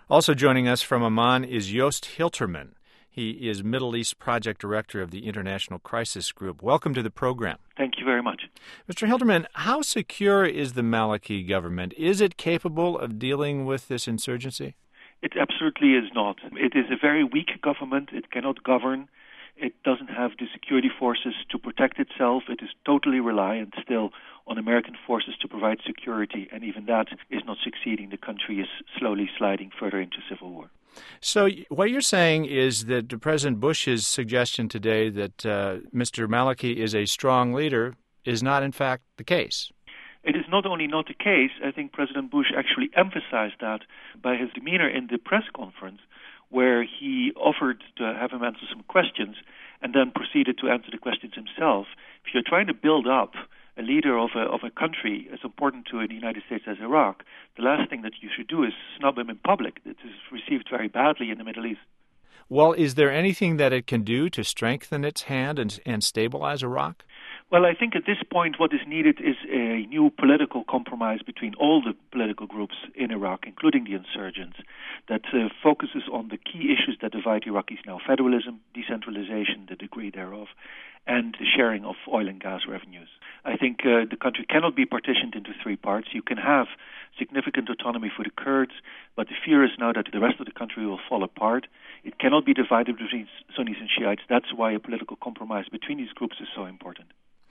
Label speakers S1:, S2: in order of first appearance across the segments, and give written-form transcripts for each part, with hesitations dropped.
S1: Also joining us from Amman is Joost Hilterman. He is Middle East Project Director of the International Crisis Group. Welcome to the program.
S2: Thank you very much.
S1: Mr. Hilterman, how secure is the Maliki government? Is it capable of dealing with this insurgency?
S2: It absolutely is not. It is a very weak government. It cannot govern. It doesn't have the security forces to protect itself. It is totally reliant still on American forces to provide security, and even that is not succeeding. The country is slowly sliding further into civil war.
S1: So what you're saying is that President Bush's suggestion today that Mr. Maliki is a strong leader is not, in fact, the case.
S2: It is not only not the case, I think President Bush actually emphasized that by his demeanor in the press conference, where he offered to have him answer some questions and then proceeded to answer the questions himself. If you're trying to build up a leader of a country as important to the United States as Iraq, the last thing that you should do is snub him in public. It is received very badly in the Middle East.
S1: Well, is there anything that it can do to strengthen its hand and stabilize Iraq?
S2: Well, I think at this point what is needed is a new political compromise between all the political groups in Iraq, including the insurgents, that focuses on the key issues that divide Iraqis now: federalism, decentralization, the degree thereof, and the sharing of oil and gas revenues. I think the country cannot be partitioned into three parts. You can have significant autonomy for the Kurds, but the fear is now that the rest of the country will fall apart. It cannot be divided between Sunnis and Shiites. That's why a political compromise between these groups is so important.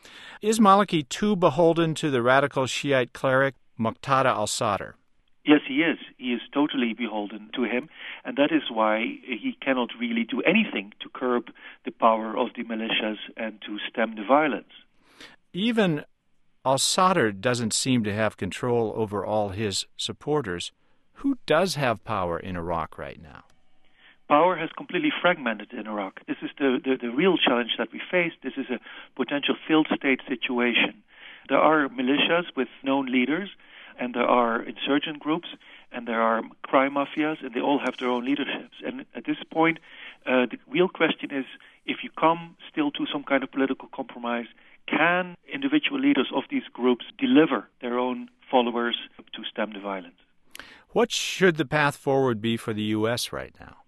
S1: Is Maliki too beholden to the radical Shiite cleric Muqtada al-Sadr?
S2: Yes, he is. He is totally beholden to him, and that is why he cannot really do anything to curb the power of the militias and to stem the violence.
S1: Even al-Sadr doesn't seem to have control over all his supporters. Who does have power in Iraq right now?
S2: Power has completely fragmented in Iraq. This is the real challenge that we face. This is a potential failed state situation. There are militias with known leaders, and there are insurgent groups, and there are crime mafias, and they all have their own leaderships. And at this point, the real question is, if you come still to some kind of political compromise, can individual leaders of these groups deliver their own followers to stem the violence?
S1: What should the path forward be for the U.S. right now?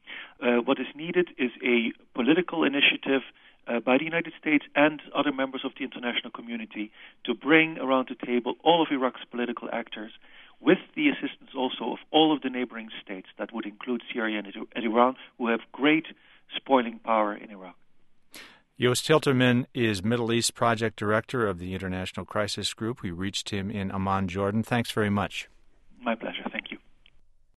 S2: What is needed is a political initiative by the United States and other members of the international community to bring around the table all of Iraq's political actors, with the assistance also of all of the neighboring states. That would include Syria and Iran, who have great spoiling power in Iraq.
S1: Joost Hilterman is Middle East Project Director of the International Crisis Group. We reached him in Amman, Jordan. Thanks very much.
S2: My pleasure. Thank you.